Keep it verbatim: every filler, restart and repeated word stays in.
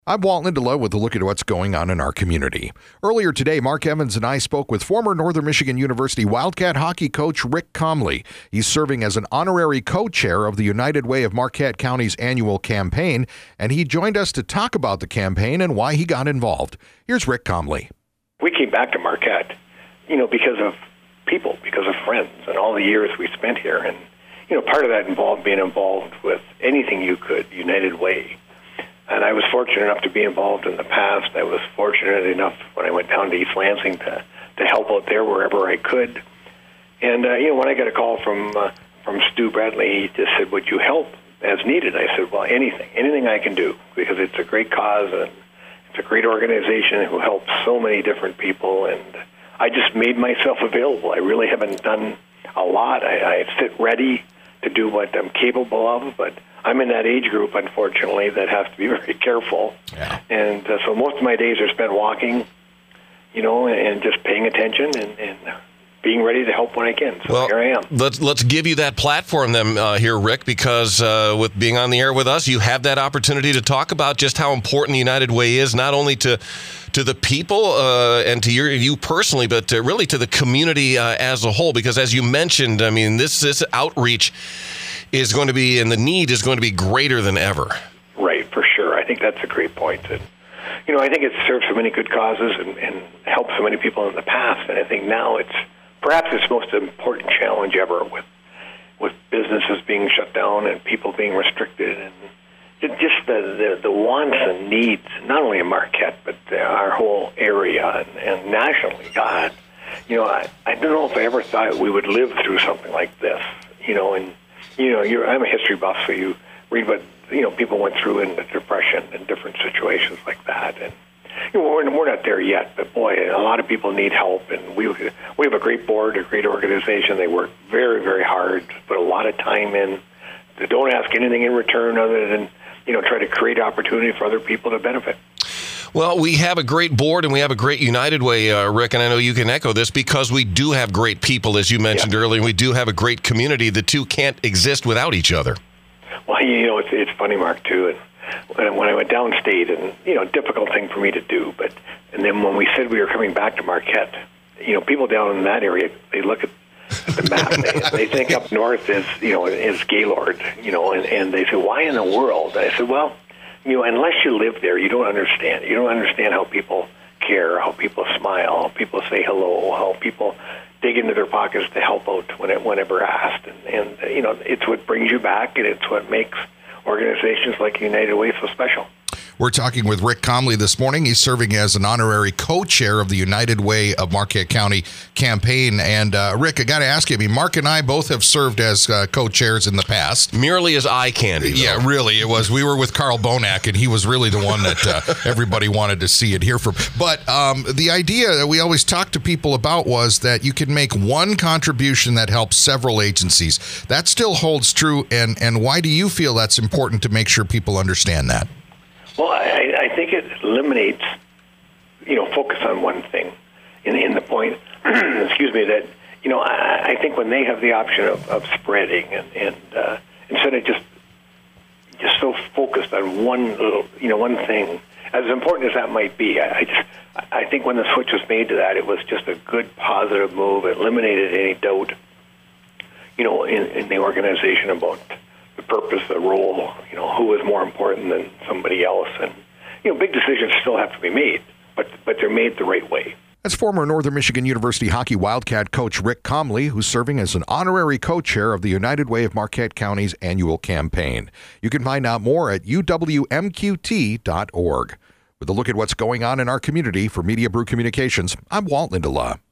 I'm Walt Lindelof with a look at what's going on in our community. Earlier today, Mark Evans and I spoke with former Northern Michigan University Wildcat hockey coach Rick Comley. He's serving as an honorary co-chair of the United Way of Marquette County's annual campaign, and he joined us to talk about the campaign and why he got involved. Here's Rick Comley. We came back to Marquette, you know, because of people, because of friends, and all the years we spent here. And, you know, part of that involved being involved with anything you could, United Way. And I was fortunate enough to be involved in the past. I was fortunate enough when I went down to East Lansing to, to help out there wherever I could. And, uh, you know, when I got a call from uh, from Stu Bradley, he just said, would you help as needed? I said, well, anything, anything I can do, because it's a great cause and it's a great organization who helps so many different people. And I just made myself available. I really haven't done a lot. I, I sit ready to do what I'm capable of, but I'm in that age group, unfortunately, that has to be very careful. Yeah. And uh, so most of my days are spent walking, you know, and just paying attention and, and being ready to help when I can. So well, here I am. Let's let's give you that platform then uh, here, Rick, because uh, with being on the air with us, you have that opportunity to talk about just how important the United Way is, not only to to the people uh, and to your, you personally, but uh, really to the community uh, as a whole. Because as you mentioned, I mean, this this outreach is going to be, and the need is going to be greater than ever. Right, for sure. I think that's a great point. And, you know, I think it's served so many good causes and, and helped so many people in the past. And I think now it's perhaps its most important challenge ever with with businesses being shut down and people being restricted and just the, the, the wants and needs, not only in Marquette, but our whole area and, and nationally. God, you know, I, I don't know if I ever thought we would live through something like this, you know, and You know, you're, I'm a history buff, so you read what, you know, people went through in the Depression and different situations like that. And, you know, we're, we're not there yet, but, boy, a lot of people need help. And we we have a great board, a great organization. They work very, very hard, put a lot of time in. They don't ask anything in return other than, you know, try to create opportunity for other people to benefit. Well, we have a great board and we have a great United Way, uh, Rick, and I know you can echo this because we do have great people, as you mentioned yeah. earlier, and we do have a great community. The two can't exist without each other. Well, you know, it's, it's funny, Mark, too. And when, when I went downstate, and, you know, difficult thing for me to do, but, and then when we said we were coming back to Marquette, you know, people down in that area, they look at the map, they, they think up north is, you know, is Gaylord, you know, and, and they say, why in the world? And I said, well, you know, unless you live there, you don't understand. You don't understand how people care, how people smile, how people say hello, how people dig into their pockets to help out when it, whenever asked. And, and, you know, it's what brings you back, and it's what makes organizations like United Way so special. We're talking with Rick Comley this morning. He's serving as an honorary co-chair of the United Way of Marquette County campaign. And, uh, Rick, I got to ask you, I mean, Mark and I both have served as uh, co-chairs in the past. Merely as eye candy, though. Yeah, really. It was. We were with Carl Bonack, and he was really the one that uh, everybody wanted to see and hear from. But um, the idea that we always talked to people about was that you can make one contribution that helps several agencies. That still holds true. And, and why do you feel that's important to make sure people understand that? Well, I, I think it eliminates, you know, focus on one thing in, in the point, excuse me, that, you know, I, I think when they have the option of, of spreading and, and uh, instead of just just so focused on one little, you know, one thing, as important as that might be, I, I just, I think when the switch was made to that, it was just a good, positive move. It eliminated any doubt, you know, in, in the organization about the purpose, the role, you know, who is more important than somebody else. And, you know, big decisions still have to be made, but but they're made the right way. That's former Northern Michigan University hockey Wildcat coach Rick Comley, who's serving as an honorary co-chair of the United Way of Marquette County's annual campaign. You can find out more at U W M Q T dot org. With a look at what's going on in our community, for Media Brew Communications, I'm Walt Lindelof.